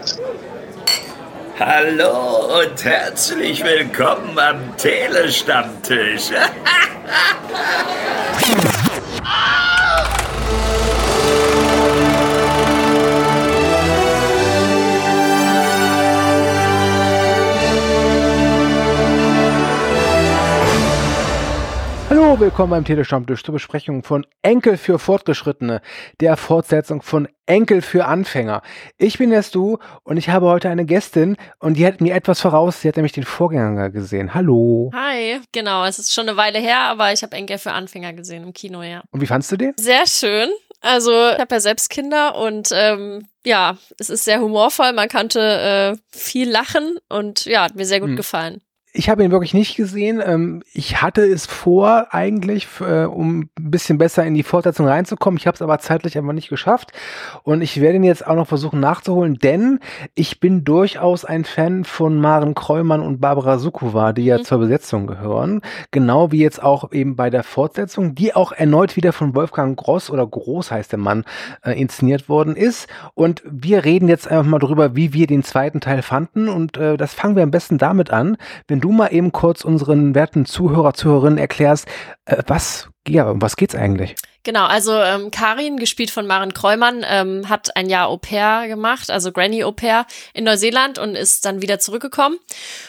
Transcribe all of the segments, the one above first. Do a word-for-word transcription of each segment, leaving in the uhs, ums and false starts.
Hallo und herzlich willkommen am Telestammtisch. Hallo, willkommen beim Telestammtisch zur Besprechung von Enkel für Fortgeschrittene, der Fortsetzung von Enkel für Anfänger. Ich bin der Stu und ich habe heute eine Gästin und die hat mir etwas voraus, sie hat nämlich den Vorgänger gesehen. Hallo. Hi, genau, es ist schon eine Weile her, aber ich habe Enkel für Anfänger gesehen im Kino, ja. Und wie fandst du den? Sehr schön. Also ich habe ja selbst Kinder und ähm, ja, es ist sehr humorvoll, man konnte äh, viel lachen und ja, hat mir sehr gut hm. gefallen. Ich habe ihn wirklich nicht gesehen. Ich hatte es vor eigentlich, um ein bisschen besser in die Fortsetzung reinzukommen. Ich habe es aber zeitlich einfach nicht geschafft. Und ich werde ihn jetzt auch noch versuchen nachzuholen, denn ich bin durchaus ein Fan von Maren Kreumann und Barbara Sukowa, die ja mhm. zur Besetzung gehören. Genau wie jetzt auch eben bei der Fortsetzung, die auch erneut wieder von Wolfgang Gross oder Groß heißt der Mann, äh, inszeniert worden ist. Und wir reden jetzt einfach mal drüber, wie wir den zweiten Teil fanden. Und äh, das fangen wir am besten damit an, wenn du du mal eben kurz unseren werten Zuhörer, Zuhörerinnen erklärst, äh, was, ja, um was geht's eigentlich? Genau, also ähm, Karin, gespielt von Maren Kreumann, ähm, hat ein Jahr Au-pair gemacht, also Granny-Au-pair in Neuseeland und ist dann wieder zurückgekommen.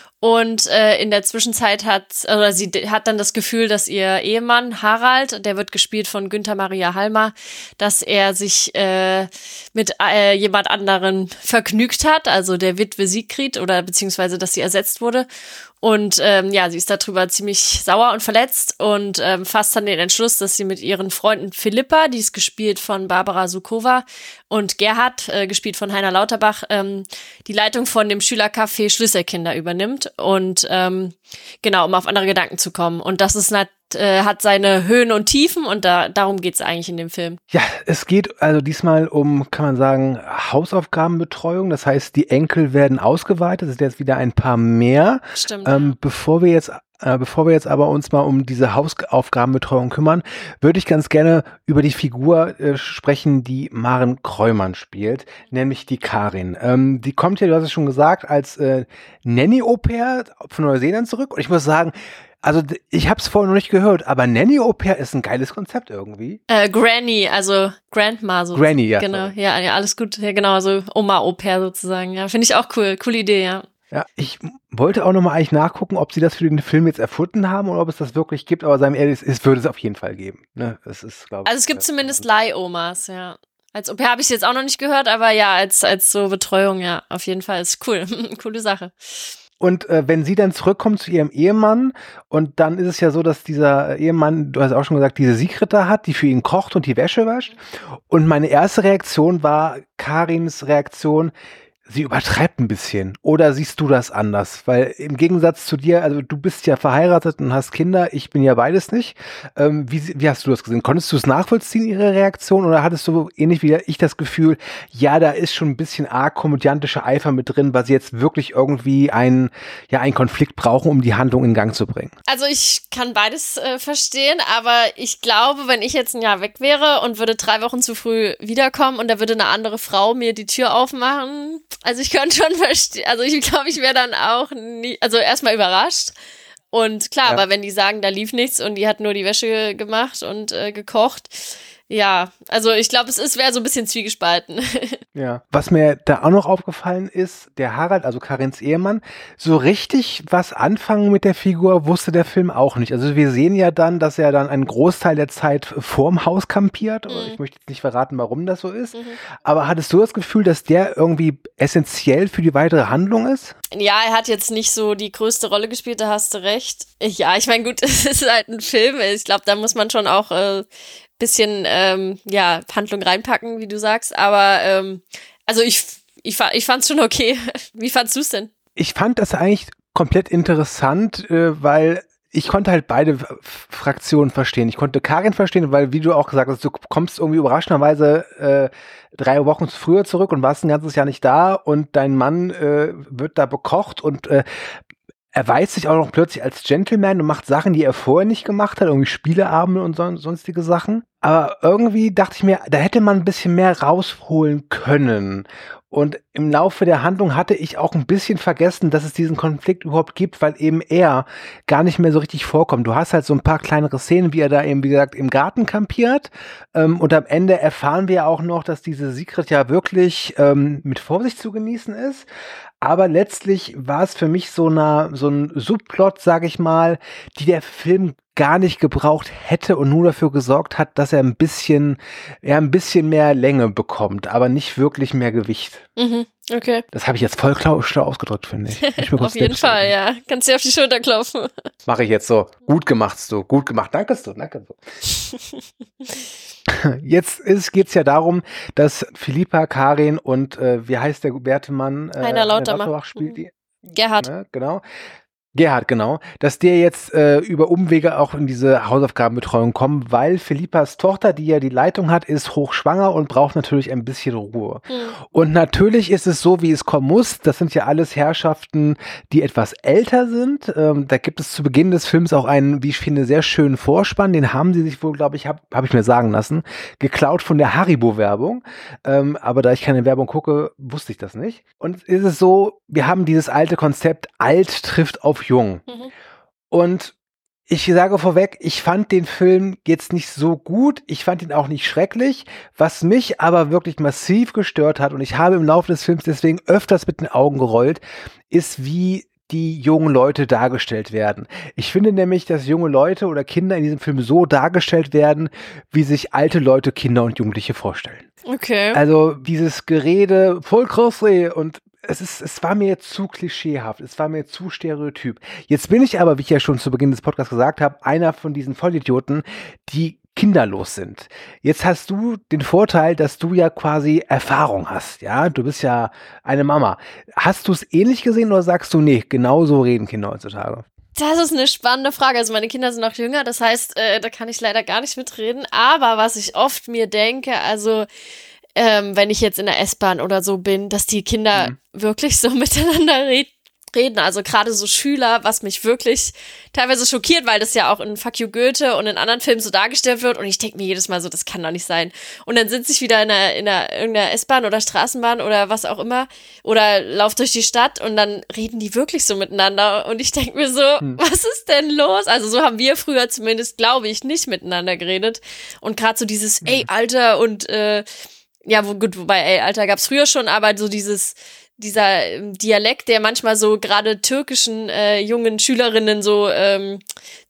Und äh, in der Zwischenzeit hat, oder sie hat dann das Gefühl, dass ihr Ehemann Harald, der wird gespielt von Günther Maria Halmer, dass er sich äh, mit äh, jemand anderen vergnügt hat, also der Witwe Sigrid, oder beziehungsweise, dass sie ersetzt wurde. Und ähm, ja, sie ist darüber ziemlich sauer und verletzt und ähm, fasst dann den Entschluss, dass sie mit ihren Freunden Philippa, die ist gespielt von Barbara Sukowa, und Gerhard, äh, gespielt von Heiner Lauterbach, ähm, die Leitung von dem Schülercafé Schlüsselkinder übernimmt. Und ähm, genau, um auf andere Gedanken zu kommen. Und das ist nat- äh, hat seine Höhen und Tiefen und da darum geht's eigentlich in dem Film. Ja, es geht also diesmal um, kann man sagen, Hausaufgabenbetreuung. Das heißt, die Enkel werden ausgeweitet. Es sind jetzt wieder ein paar mehr. Stimmt. Ähm, ja. Bevor wir jetzt Äh, bevor wir jetzt aber uns mal um diese Hausaufgabenbetreuung kümmern, würde ich ganz gerne über die Figur äh, sprechen, die Maren Kreumann spielt, nämlich die Karin. Ähm, die kommt ja, du hast es schon gesagt, als äh, Nanny-Au-pair von Neuseeland zurück. Und ich muss sagen, also ich habe es vorher noch nicht gehört, aber Nanny-Au-pair ist ein geiles Konzept irgendwie. Äh, Granny, also Grandma so. Granny, ja. Genau, ja, ja, alles gut. Ja, genau, so Oma-Au-pair sozusagen. Ja, finde ich auch cool. Coole Idee, ja. Ja, ich wollte auch nochmal eigentlich nachgucken, ob sie das für den Film jetzt erfunden haben oder ob es das wirklich gibt, aber seien wir ehrlich, es würde es auf jeden Fall geben. Ne? Es ist, glaub ich, also es gibt zumindest Leih-Omas, ja. Als Au-pair habe ich es jetzt auch noch nicht gehört, aber ja, als als so Betreuung, ja, auf jeden Fall ist cool. Coole Sache. Und äh, wenn sie dann zurückkommt zu ihrem Ehemann und dann ist es ja so, dass dieser Ehemann, du hast auch schon gesagt, diese Sigrid da hat, die für ihn kocht und die Wäsche wäscht. Und meine erste Reaktion war Karins Reaktion, sie übertreibt ein bisschen. Oder siehst du das anders? Weil im Gegensatz zu dir, also du bist ja verheiratet und hast Kinder, ich bin ja beides nicht. Ähm, wie, wie hast du das gesehen? Konntest du es nachvollziehen, ihre Reaktion? Oder hattest du ähnlich wie ich das Gefühl, ja, da ist schon ein bisschen arg komödiantischer Eifer mit drin, weil sie jetzt wirklich irgendwie einen, ja, einen Konflikt brauchen, um die Handlung in Gang zu bringen? Also ich kann beides äh, verstehen, aber ich glaube, wenn ich jetzt ein Jahr weg wäre und würde drei Wochen zu früh wiederkommen und da würde eine andere Frau mir die Tür aufmachen, also ich könnte schon verstehen, also ich glaube, ich wäre dann auch nie, also erstmal überrascht. Und klar, ja. Aber wenn die sagen, da lief nichts und die hat nur die Wäsche gemacht und äh, gekocht, ja, also ich glaube, es ist wäre so ein bisschen zwiegespalten. Ja. Was mir da auch noch aufgefallen ist, der Harald, also Karins Ehemann, so richtig was anfangen mit der Figur wusste der Film auch nicht. Also wir sehen ja dann, dass er dann einen Großteil der Zeit vorm Haus kampiert. Mhm. Ich möchte jetzt nicht verraten, warum das so ist. Mhm. Aber hattest du das Gefühl, dass der irgendwie essentiell für die weitere Handlung ist? Ja, er hat jetzt nicht so die größte Rolle gespielt, da hast du recht. Ja, ich meine, gut, es ist halt ein Film. Ich glaube, da muss man schon auch äh, bisschen ähm, ja Handlung reinpacken, wie du sagst, aber ähm, also ich ich, ich fand's schon okay. Wie fandst du's denn? Ich fand das eigentlich komplett interessant, äh, weil ich konnte halt beide Fraktionen verstehen. Ich konnte Karin verstehen, weil, wie du auch gesagt hast, du kommst irgendwie überraschenderweise äh, drei Wochen früher zurück und warst ein ganzes Jahr nicht da und dein Mann äh, wird da bekocht und äh, erweist sich auch noch plötzlich als Gentleman und macht Sachen, die er vorher nicht gemacht hat, irgendwie Spieleabende und so, sonstige Sachen. Aber irgendwie dachte ich mir, da hätte man ein bisschen mehr rausholen können. Und im Laufe der Handlung hatte ich auch ein bisschen vergessen, dass es diesen Konflikt überhaupt gibt, weil eben er gar nicht mehr so richtig vorkommt. Du hast halt so ein paar kleinere Szenen, wie er da eben, wie gesagt, im Garten kampiert. Ähm, und am Ende erfahren wir auch noch, dass diese Sigrid ja wirklich ähm, mit Vorsicht zu genießen ist. Aber letztlich war es für mich so, eine, so ein Subplot, sage ich mal, die der Film gar nicht gebraucht hätte und nur dafür gesorgt hat, dass er ein bisschen, ja, ein bisschen mehr Länge bekommt, aber nicht wirklich mehr Gewicht. Mhm, okay. Das habe ich jetzt voll klar ausgedrückt, finde ich. ich Auf jeden Fall, ja. Kannst dir auf die Schulter klopfen. Mache ich jetzt so. Gut gemacht, du. Gut gemacht. Danke, du. Danke, du. Jetzt geht es ja darum, dass Philippa, Karin und äh, wie heißt der werte Mann? Äh, Heiner Lauterbach. Lauterbach spielt die. Gerhard. Ne, genau. Gerhard, genau, dass der jetzt äh, über Umwege auch in diese Hausaufgabenbetreuung kommt, weil Philippas Tochter, die ja die Leitung hat, ist hochschwanger und braucht natürlich ein bisschen Ruhe. Mhm. Und natürlich ist es so, wie es kommen muss. Das sind ja alles Herrschaften, die etwas älter sind. Ähm, da gibt es zu Beginn des Films auch einen, wie ich finde, sehr schönen Vorspann. Den haben sie sich wohl, glaube ich, habe hab ich mir sagen lassen, geklaut von der Haribo-Werbung. Ähm, aber da ich keine Werbung gucke, wusste ich das nicht. Und ist es so, wir haben dieses alte Konzept, alt trifft auf jung. Mhm. Und ich sage vorweg, ich fand den Film jetzt nicht so gut, ich fand ihn auch nicht schrecklich, was mich aber wirklich massiv gestört hat und ich habe im Laufe des Films deswegen öfters mit den Augen gerollt, ist wie die jungen Leute dargestellt werden. Ich finde nämlich, dass junge Leute oder Kinder in diesem Film so dargestellt werden, wie sich alte Leute, Kinder und Jugendliche vorstellen. Okay. Also dieses Gerede, voll krass, ey, und Es, ist, es war mir zu klischeehaft, es war mir zu stereotyp. Jetzt bin ich aber, wie ich ja schon zu Beginn des Podcasts gesagt habe, einer von diesen Vollidioten, die kinderlos sind. Jetzt hast du den Vorteil, dass du ja quasi Erfahrung hast, ja? Du bist ja eine Mama. Hast du es ähnlich gesehen oder sagst du, nee, genau so reden Kinder heutzutage? Das ist eine spannende Frage. Also meine Kinder sind noch jünger, das heißt, äh, da kann ich leider gar nicht mitreden. Aber was ich oft mir denke, also Ähm, wenn ich jetzt in der S-Bahn oder so bin, dass die Kinder mhm. wirklich so miteinander red- reden. Also gerade so Schüler, was mich wirklich teilweise schockiert, weil das ja auch in Fuck You Goethe und in anderen Filmen so dargestellt wird. Und ich denke mir jedes Mal so, das kann doch nicht sein. Und dann sitze ich wieder in einer, in einer irgendeiner S-Bahn oder Straßenbahn oder was auch immer oder lauf durch die Stadt und dann reden die wirklich so miteinander. Und ich denke mir so, mhm. was ist denn los? Also so haben wir früher zumindest, glaube ich, nicht miteinander geredet. Und gerade so dieses, mhm. ey, Alter und äh, ja, wo, gut, wobei, ey, Alter gab's früher schon, aber so dieses, dieser Dialekt, der manchmal so gerade türkischen äh, jungen Schülerinnen so ähm,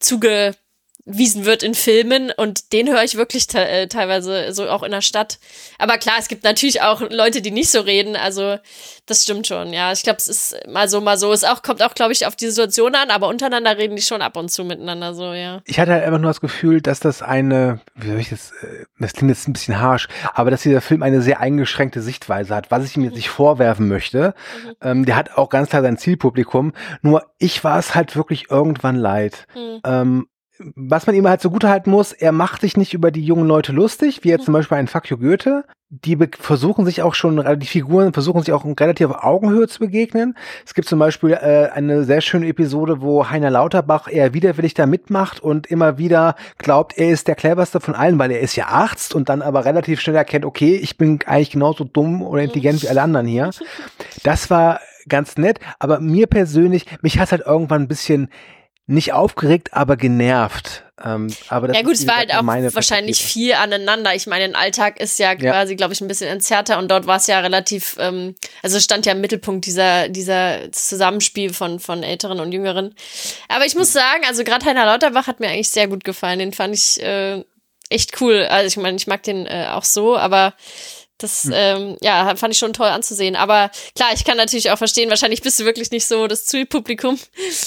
zugewiesen wird in Filmen und den höre ich wirklich te- äh, teilweise so auch in der Stadt. Aber klar, es gibt natürlich auch Leute, die nicht so reden, also das stimmt schon, ja. Ich glaube, es ist mal so, mal so. Es auch, kommt auch, glaube ich, auf die Situation an, aber untereinander reden die schon ab und zu miteinander so, ja. Ich hatte halt einfach nur das Gefühl, dass das eine, wie soll ich das, das klingt jetzt ein bisschen harsch, aber dass dieser Film eine sehr eingeschränkte Sichtweise hat, was ich ihm jetzt nicht vorwerfen möchte. Mhm. Ähm, der hat auch ganz klar sein Zielpublikum, nur ich war es halt wirklich irgendwann leid. Mhm. Ähm, was man ihm halt so gut halten muss, er macht sich nicht über die jungen Leute lustig, wie jetzt zum Beispiel ein Fuck You Goethe. Die be- versuchen sich auch schon, die Figuren versuchen sich auch relativ auf Augenhöhe zu begegnen. Es gibt zum Beispiel äh, eine sehr schöne Episode, wo Heiner Lauterbach eher widerwillig da mitmacht und immer wieder glaubt, er ist der cleverste von allen, weil er ist ja Arzt und dann aber relativ schnell erkennt, okay, ich bin eigentlich genauso dumm oder intelligent wie alle anderen hier. Das war ganz nett, aber mir persönlich, mich hat halt irgendwann ein bisschen nicht aufgeregt, aber genervt. Ähm, aber das ja gut, ist, es war halt auch meine wahrscheinlich viel aneinander. Ich meine, der Alltag ist ja quasi, ja. glaube ich, ein bisschen entzerrter und dort war es ja relativ, ähm, also stand ja im Mittelpunkt dieser dieser Zusammenspiel von von Älteren und Jüngeren. Aber ich muss sagen, also gerade Heiner Lauterbach hat mir eigentlich sehr gut gefallen. Den fand ich äh, echt cool. Also ich meine, ich mag den äh, auch so, aber das, hm. ähm, ja, fand ich schon toll anzusehen. Aber klar, ich kann natürlich auch verstehen, wahrscheinlich bist du wirklich nicht so das Zielpublikum.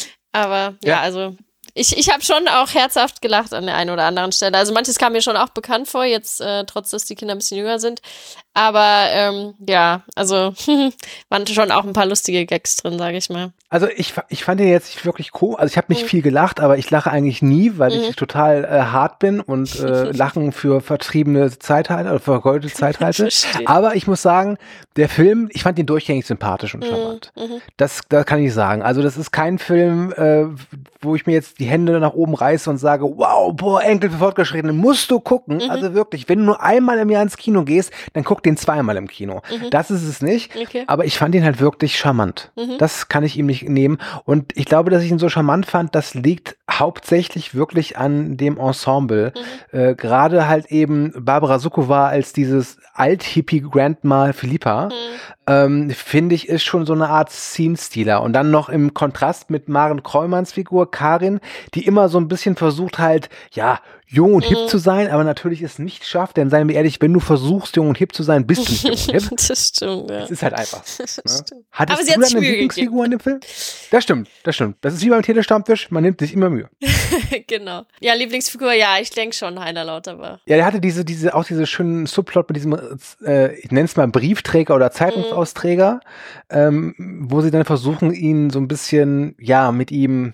Aber ja, ja also ich, ich habe schon auch herzhaft gelacht an der einen oder anderen Stelle. Also manches kam mir schon auch bekannt vor, jetzt äh, trotz, dass die Kinder ein bisschen jünger sind. Aber ähm, ja, also waren schon auch ein paar lustige Gags drin, sage ich mal. Also ich, ich fand den jetzt nicht wirklich cool. Also ich habe nicht mhm. viel gelacht, aber ich lache eigentlich nie, weil mhm. ich total äh, hart bin und äh, Lachen für vertriebene Zeit halte oder vergeudete Zeit halte. Aber ich muss sagen, der Film, ich fand ihn durchgängig sympathisch und charmant. Mhm. Das, das kann ich sagen. Also das ist kein Film, äh, wo ich mir jetzt die Hände nach oben reiße und sage, wow, boah, Enkel für Fortgeschrittene, musst du gucken. Mhm. Also wirklich, wenn du nur einmal im Jahr ins Kino gehst, dann guck gucke den zweimal im Kino. Mhm. Das ist es nicht, Okay. aber ich fand ihn halt wirklich charmant. Mhm. Das kann ich ihm nicht nehmen. Und ich glaube, dass ich ihn so charmant fand, das liegt hauptsächlich wirklich an dem Ensemble. Mhm. Äh, gerade halt eben Barbara Sukowa als dieses Alt-Hippie-Grandma Philippa, Mhm. ähm, finde ich, ist schon so eine Art Scene-Stealer. Und dann noch im Kontrast mit Maren Kräumanns Figur Karin, die immer so ein bisschen versucht halt, ja, jung und hip Mhm. zu sein, aber natürlich es nicht schafft, denn seien wir ehrlich, wenn du versuchst, jung und hip zu sein, bist du nicht jung und hip. Das stimmt, ja. Das ist halt einfach. Das Ne? stimmt. Hattest Aber sie du hat's dann eine Mühe Lieblingsfigur in dem Film? Das stimmt, das stimmt. Das ist wie beim Telestammtisch, man nimmt sich immer Mühe. Genau. Ja, Lieblingsfigur, ja, ich denke schon, Heiner Lauterbach. Ja, der hatte diese, diese, auch diese schönen Subplot mit diesem, äh, ich nenne es mal Briefträger oder Zeitungsausträger, ähm, wo sie dann versuchen, ihn so ein bisschen, ja, mit ihm,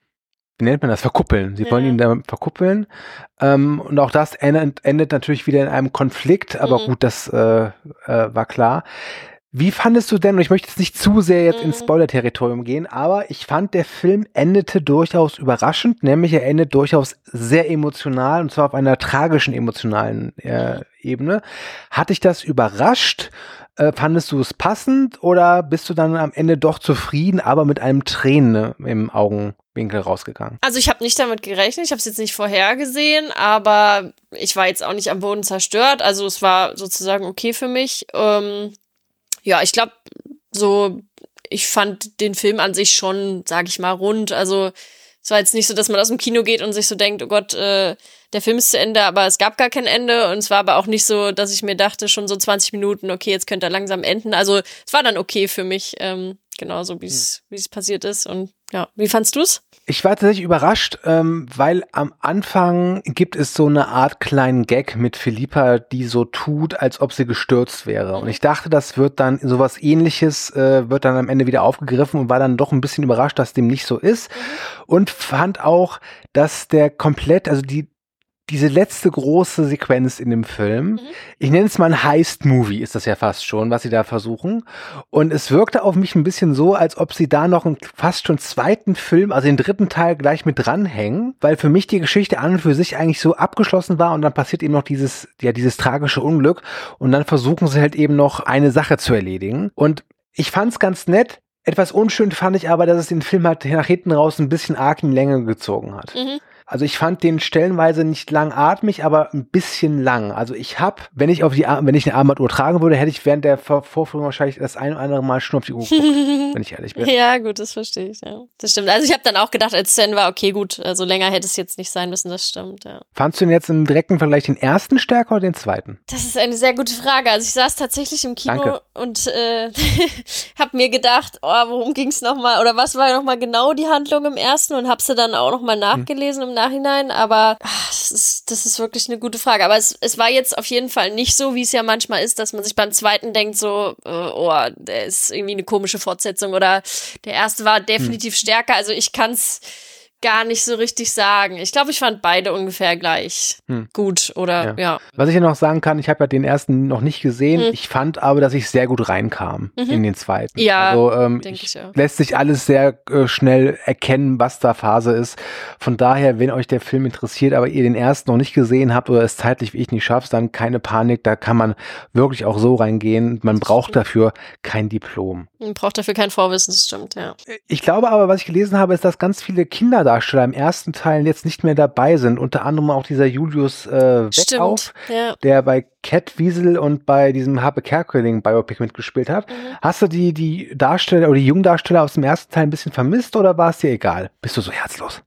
wie nennt man das, verkuppeln. Sie wollen Ja. ihn da verkuppeln. Ähm, und auch das endet, endet natürlich wieder in einem Konflikt, aber Mhm. gut, das äh, äh, war klar. Wie fandest du denn, und ich möchte jetzt nicht zu sehr jetzt Mhm. ins Spoiler-Territorium gehen, aber ich fand, der Film endete durchaus überraschend, nämlich er endet durchaus sehr emotional, und zwar auf einer tragischen emotionalen äh, Ebene. Hat dich das überrascht? Äh, fandest du es passend oder bist du dann am Ende doch zufrieden, aber mit einem Tränen im Augenwinkel rausgegangen? Also ich habe nicht damit gerechnet, ich habe es jetzt nicht vorhergesehen, aber ich war jetzt auch nicht am Boden zerstört, also es war sozusagen okay für mich. Ähm, ja, ich glaube, so, ich fand den Film an sich schon, sag ich mal, rund, also es war jetzt nicht so, dass man aus dem Kino geht und sich so denkt, oh Gott, äh, der Film ist zu Ende, aber es gab gar kein Ende, und es war aber auch nicht so, dass ich mir dachte, schon so zwanzig Minuten, okay, jetzt könnte er langsam enden, also es war dann okay für mich, ähm, genauso wie es wie es passiert ist. Und ja, wie fandst du's? Ich war tatsächlich überrascht, ähm, weil am Anfang gibt es so eine Art kleinen Gag mit Philippa, die so tut, als ob sie gestürzt wäre. Und ich dachte, das wird dann sowas Ähnliches, äh, wird dann am Ende wieder aufgegriffen, und war dann doch ein bisschen überrascht, dass dem nicht so ist. Und fand auch, dass der komplett, also die diese letzte große Sequenz in dem Film, Mhm. ich nenne es mal ein Heist-Movie, ist das ja fast schon, was sie da versuchen. Und es wirkte auf mich ein bisschen so, als ob sie da noch einen fast schon zweiten Film, also den dritten Teil, gleich mit dranhängen, weil für mich die Geschichte an und für sich eigentlich so abgeschlossen war, und dann passiert eben noch dieses, ja, dieses tragische Unglück, und dann versuchen sie halt eben noch eine Sache zu erledigen. Und ich fand's ganz nett. Etwas unschön fand ich aber, dass es den Film halt nach hinten raus ein bisschen arg in Länge gezogen hat. Mhm. Also ich fand den stellenweise nicht langatmig, aber ein bisschen lang. Also ich habe, wenn ich auf die Ar- wenn ich eine Armbanduhr tragen würde, hätte ich während der Vor- Vorführung wahrscheinlich das ein oder andere Mal schon auf die Uhr geguckt, wenn ich ehrlich bin. Ja, gut, das verstehe ich, ja. Das stimmt. Also ich habe dann auch gedacht, als Stan war, okay, gut, also länger hätte es jetzt nicht sein müssen, das stimmt, ja. Fandst du denn jetzt im direkten Vergleich den ersten stärker oder den zweiten? Das ist eine sehr gute Frage. Also ich saß tatsächlich im Kino Danke. und äh, habe mir gedacht, oh, worum ging's nochmal, oder was war nochmal genau die Handlung im ersten, und habe sie dann auch nochmal nachgelesen im Nachhinein, aber ach, das ist, das ist wirklich eine gute Frage. Aber es, es war jetzt auf jeden Fall nicht so, wie es ja manchmal ist, dass man sich beim zweiten denkt so, äh, oh, der ist irgendwie eine komische Fortsetzung, oder der erste war definitiv stärker. Also ich kann's gar nicht so richtig sagen. Ich glaube, ich fand beide ungefähr gleich Hm. gut, oder Ja. ja. Was ich ja noch sagen kann, ich habe ja den ersten noch nicht gesehen. Hm. Ich fand aber, dass ich sehr gut reinkam Mhm. in den zweiten. Ja, also, ähm, denke ich ja. lässt sich alles sehr äh, schnell erkennen, was da Phase ist. Von daher, wenn euch der Film interessiert, aber ihr den ersten noch nicht gesehen habt oder es zeitlich wie ich nicht schafft, dann keine Panik, da kann man wirklich auch so reingehen. Man braucht dafür kein Diplom. Man braucht dafür kein Vorwissen, das stimmt, ja. Ich glaube aber, was ich gelesen habe, ist, dass ganz viele Kinderdarsteller im ersten Teil jetzt nicht mehr dabei sind. Unter anderem auch dieser Julius äh, Weckauf, Stimmt, ja. der bei Cat Wiesel und bei diesem Harpe Kerkeling Biopic mitgespielt hat. Mhm. Hast du die, die Darsteller oder die Jungdarsteller aus dem ersten Teil ein bisschen vermisst, oder war es dir egal? Bist du so herzlos?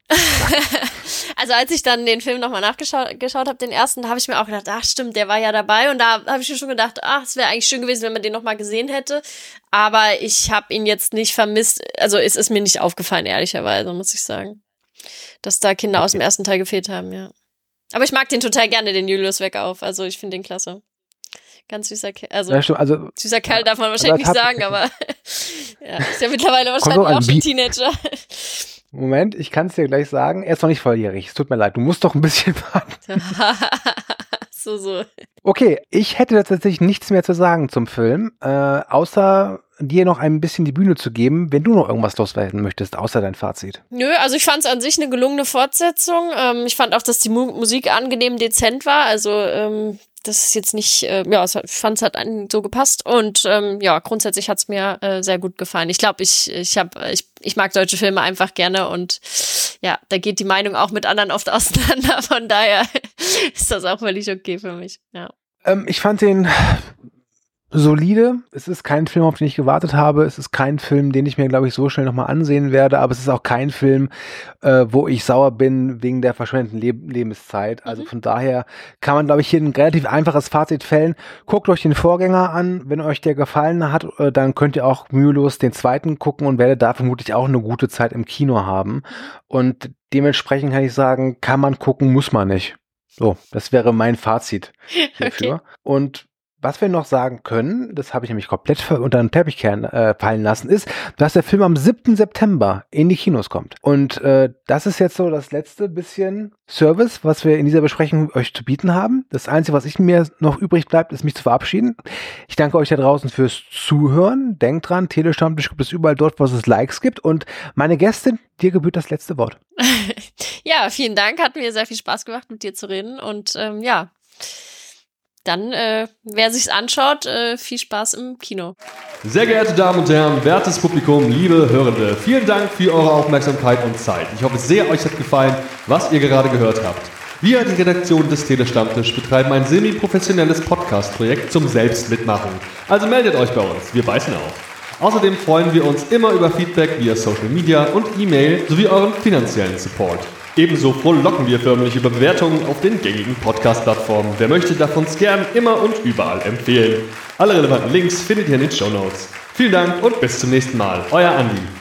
Also als ich dann den Film nochmal nachgeschaut geschaut habe, den ersten, habe ich mir auch gedacht, ach stimmt, der war ja dabei, und da habe ich mir schon gedacht, ach, es wäre eigentlich schön gewesen, wenn man den nochmal gesehen hätte, aber ich habe ihn jetzt nicht vermisst, also es ist mir nicht aufgefallen, ehrlicherweise, muss ich sagen, dass da Kinder aus dem ersten Teil gefehlt haben, ja. Aber ich mag den total gerne, den Julius Weckauf, also ich finde den klasse. Ganz süßer Kerl, also Ja, stimmt, also süßer Kerl darf man wahrscheinlich als nicht sagen, aber ja, ist ja mittlerweile wahrscheinlich doch an, auch schon wie- Teenager. Moment, ich kann es dir gleich sagen. Er ist noch nicht volljährig. Es tut mir leid. Du musst doch ein bisschen warten. so, so. Okay, ich hätte tatsächlich nichts mehr zu sagen zum Film, äh, außer dir noch ein bisschen die Bühne zu geben, wenn du noch irgendwas loswerden möchtest, außer dein Fazit. Nö, also ich fand es an sich eine gelungene Fortsetzung. Ähm, ich fand auch, dass die Mu- Musik angenehm dezent war. Also ähm, das ist jetzt nicht, äh, ja, ich fand es hat so gepasst und ähm, ja, grundsätzlich hat es mir äh, sehr gut gefallen. Ich glaube, ich ich habe ich, ich mag deutsche Filme einfach gerne und ja, da geht die Meinung auch mit anderen oft auseinander, von daher ist das auch völlig okay für mich, ja. Ähm, ich fand den solide. Es ist kein Film, auf den ich gewartet habe. Es ist kein Film, den ich mir, glaube ich, so schnell nochmal ansehen werde. Aber es ist auch kein Film, äh, wo ich sauer bin wegen der verschwendeten Leb- Lebenszeit. Also mhm. von daher kann man, glaube ich, hier ein relativ einfaches Fazit fällen. Guckt euch den Vorgänger an. Wenn euch der gefallen hat, äh, dann könnt ihr auch mühelos den zweiten gucken und werdet da vermutlich auch eine gute Zeit im Kino haben. Und dementsprechend kann ich sagen, kann man gucken, muss man nicht. So, das wäre mein Fazit hierfür. Okay. Und was wir noch sagen können, das habe ich nämlich komplett unter den Teppich äh, fallen lassen, ist, dass der Film am siebten September in die Kinos kommt. Und äh, das ist jetzt so das letzte bisschen Service, was wir in dieser Besprechung euch zu bieten haben. Das Einzige, was ich mir noch übrig bleibt, ist mich zu verabschieden. Ich danke euch da draußen fürs Zuhören. Denkt dran, Telestammtisch gibt es überall dort, wo es Likes gibt. Und meine Gästin, dir gebührt das letzte Wort. Ja, vielen Dank. Hat mir sehr viel Spaß gemacht, mit dir zu reden. Und ähm, ja, dann, äh, wer sich's anschaut, äh, viel Spaß im Kino. Sehr geehrte Damen und Herren, wertes Publikum, liebe Hörende, vielen Dank für eure Aufmerksamkeit und Zeit. Ich hoffe sehr, euch hat gefallen, was ihr gerade gehört habt. Wir, die Redaktion des Telestammtisch, betreiben ein semi-professionelles Podcast-Projekt zum Selbstmitmachen. Also meldet euch bei uns, wir beißen auf. Außerdem freuen wir uns immer über Feedback via Social Media und E-Mail sowie euren finanziellen Support. Ebenso frohlocken wir förmlich über Bewertungen auf den gängigen Podcast-Plattformen. Wer möchte, darf uns gern immer und überall empfehlen. Alle relevanten Links findet ihr in den Shownotes. Vielen Dank und bis zum nächsten Mal. Euer Andi.